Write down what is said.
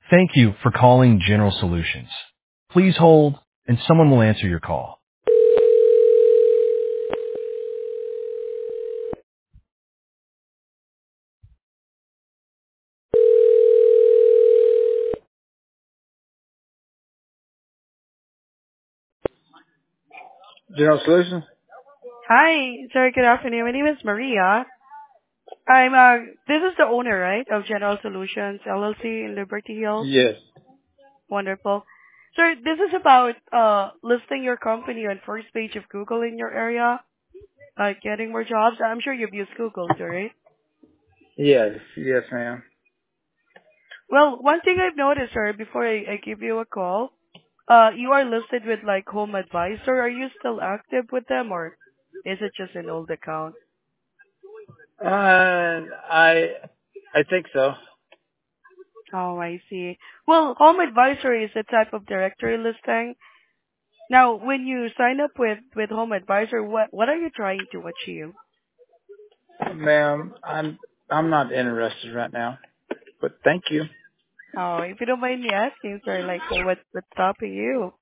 Thank you for calling General Solutions. Please hold, and someone will answer your call. General Solutions? Hi, sir. Good afternoon. My name is Maria. This is the owner, right, of General Solutions LLC in Liberty Hills. Yes. Wonderful. Sir, this is about listing your company on first page of Google in your area, getting more jobs. I'm sure you've used Google, sir, right? Yes. Yes, ma'am. Well, one thing I've noticed, sir, before I give you a call, you are listed with like Home Advisor. Are you still active with them, or is it just an old account? I think so. Oh, I see. Well, Home Advisor is a type of directory listing. Now, when you sign up with Home Advisor, what are you trying to achieve? Ma'am, I'm not interested right now, but thank you. Oh, if you don't mind me asking, sir, like what's stopping you?